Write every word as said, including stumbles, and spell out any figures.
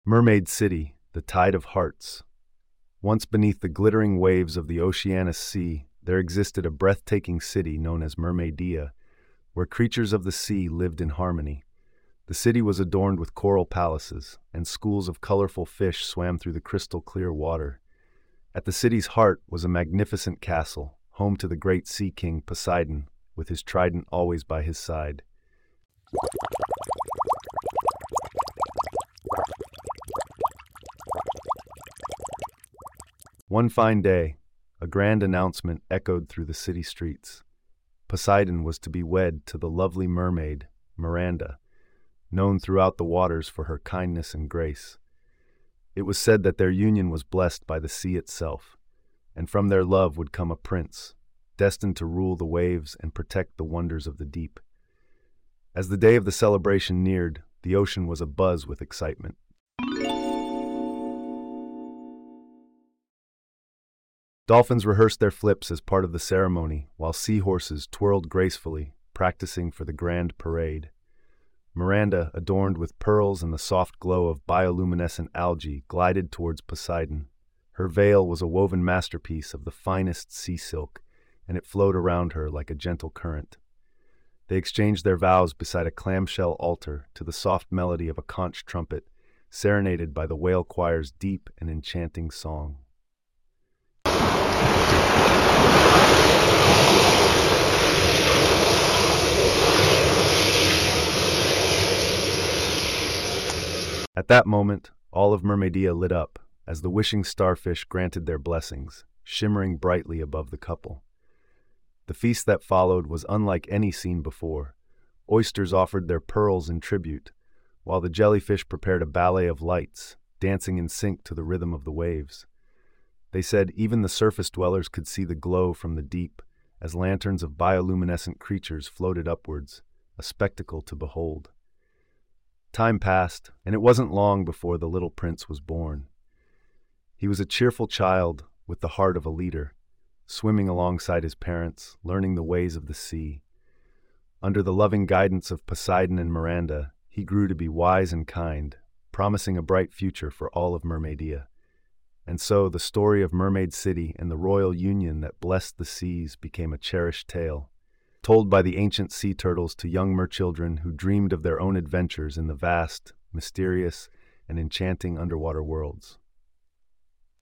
Mermaid City, the tide of hearts. Once beneath the glittering waves of the Oceanus Sea, there existed a breathtaking city known as Mermaidia, where creatures of the sea lived in harmony. The city was adorned with coral palaces, and schools of colorful fish swam through the crystal-clear water. At the city's heart was a magnificent castle, home to the great sea king Poseidon, with his trident always by his side. One fine day, a grand announcement echoed through the city streets. Poseidon was to be wed to the lovely mermaid, Miranda, known throughout the waters for her kindness and grace. It was said that their union was blessed by the sea itself, and from their love would come a prince, destined to rule the waves and protect the wonders of the deep. As the day of the celebration neared, the ocean was abuzz with excitement. Dolphins rehearsed their flips as part of the ceremony, while seahorses twirled gracefully, practicing for the grand parade. Miranda, adorned with pearls and the soft glow of bioluminescent algae, glided towards Poseidon. Her veil was a woven masterpiece of the finest sea silk, and it flowed around her like a gentle current. They exchanged their vows beside a clamshell altar to the soft melody of a conch trumpet, serenaded by the whale choir's deep and enchanting song. At that moment, all of Mermaidia lit up, as the wishing starfish granted their blessings, shimmering brightly above the couple. The feast that followed was unlike any seen before. Oysters offered their pearls in tribute, while the jellyfish prepared a ballet of lights, dancing in sync to the rhythm of the waves. They said even the surface dwellers could see the glow from the deep, as lanterns of bioluminescent creatures floated upwards, a spectacle to behold. Time passed, and it wasn't long before the little prince was born. He was a cheerful child with the heart of a leader, swimming alongside his parents, learning the ways of the sea. Under the loving guidance of Poseidon and Miranda, he grew to be wise and kind, promising a bright future for all of Mermaidia. And so the story of Mermaid City and the royal union that blessed the seas became a cherished tale, told by the ancient sea turtles to young merchildren who dreamed of their own adventures in the vast, mysterious, and enchanting underwater worlds.